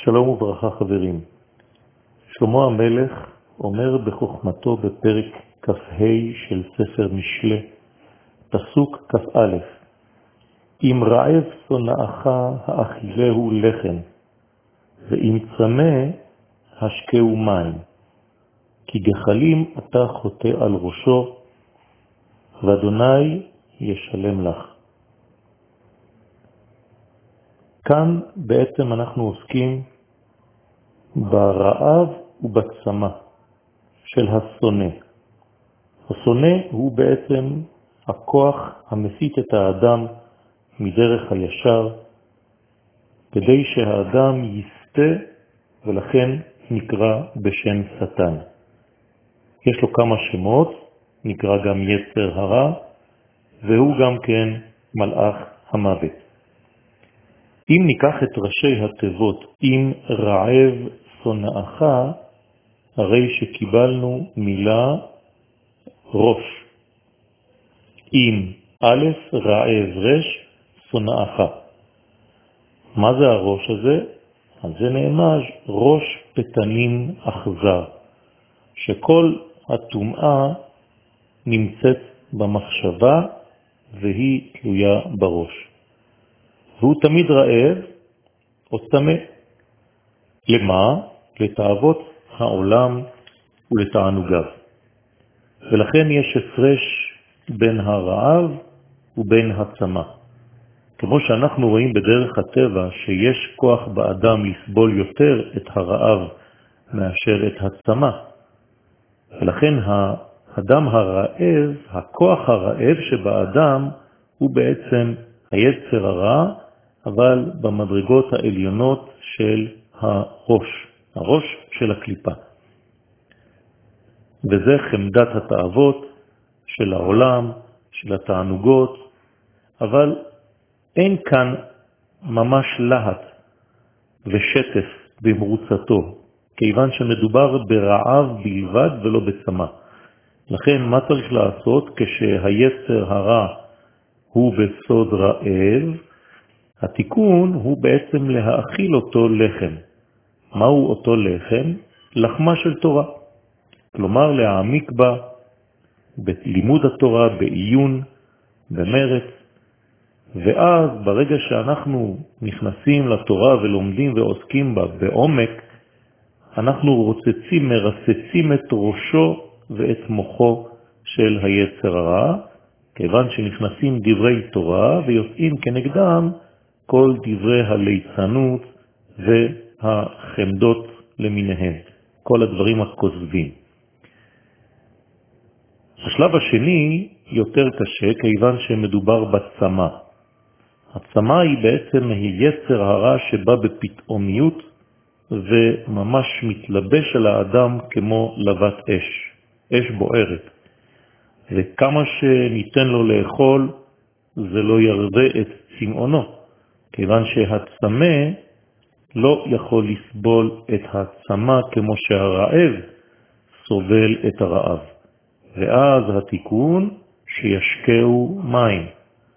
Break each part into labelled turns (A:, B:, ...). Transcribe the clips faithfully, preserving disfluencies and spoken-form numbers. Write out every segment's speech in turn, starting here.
A: שלום וברכה חברים. שלמה המלך אומר בחוכמתו בפרק כ"ה של ספר משלי, פסוק כ"א: אם רעב שונאך האכילהו לחם, ואם צמא השקהו מים, כי גחלים אתה חוטא על ראשו, ואדוני ישלם לך. כאן בעצם אנחנו עוסקים ברעב ובצמא של השונא. השונא הוא בעצם הכוח המסית את האדם מדרך הישר, כדי שהאדם יסתה, ולכן נקרא בשם שטן. יש לו כמה שמות, נקרא גם יצר הרע, והוא גם כן מלאך המוות. אם ניקח את ראשי התיבות, אם רעב שונאך, הרי שקיבלנו מילה ראש. אם א' רעב רש שונאך. מה זה הראש הזה? אז זה נאמר ראש פתנים אכזר, שכל הטומאה נמצאת במחשבה והיא תלויה בראש. והוא תמיד רעב או צמא. למה? לתאוות העולם ולתענוגיו. ולכן יש הפרש בין הרעב ובין הצמא. כמו שאנחנו רואים בדרך הטבע שיש כוח באדם לסבול יותר את הרעב מאשר את הצמא. ולכן האדם הרעב, הכוח הרעב שבאדם הוא בעצם היצר הרע, אבל במדרגות העליונות של הראש, הראש של הקליפה. וזה חמדת התאוות של העולם, של התענוגות, אבל אין כאן ממש להט ושטף במרוצתו, כיוון שמדובר ברעב בלבד ולא בצמא. לכן מה צריך לעשות כשהיצר הרע הוא בסוד רעב? התיקון הוא בעצם להאכיל אותו לחם. מהו אותו לחם? לחמה של תורה. כלומר להעמיק בה בלימוד התורה, בעיון, במרץ. ואז ברגע שאנחנו נכנסים לתורה ולומדים ועוסקים בה בעומק, אנחנו רוצצים, מרסצים את ראשו ואת מוחו של היצר הרע, כיוון שנכנסים דברי תורה ויוצאים כנגדם כל דברי הליצנות והחמדות למיניהם, כל הדברים הכוזבים. השלב השני יותר קשה, כיוון שמדובר בצמא. הצמא היא בעצם היצר הרע שבא בפתאומיות וממש מתלבש על האדם כמו לבת אש, אש בוערת. וכמה שניתן לו לאכול, זה לא ירווה את צמאונו, כיוון שהצמא לא יכול לסבול את הצמא כמו שהרעב סובל את הרעב. ואז התיקון שישקעו מים.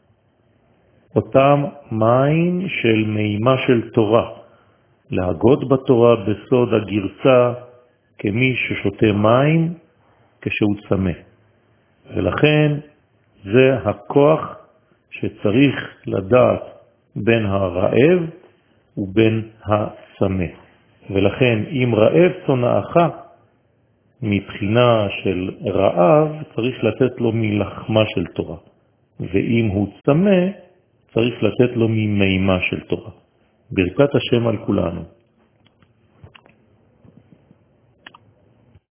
A: אותם מים של מימה של תורה. להגות בתורה בסוד הגרסה כמי ששותה מים כשהוא צמא. ולכן זה הכוח שצריך לדעת בין הרעב ובין הצמא. ולכן אם רעב שונאך, מבחינה של רעב צריך לתת לו מלחמה של תורה. ואם הוא צמא, צריך לתת לו ממימה של תורה. ברכת השם על כולנו.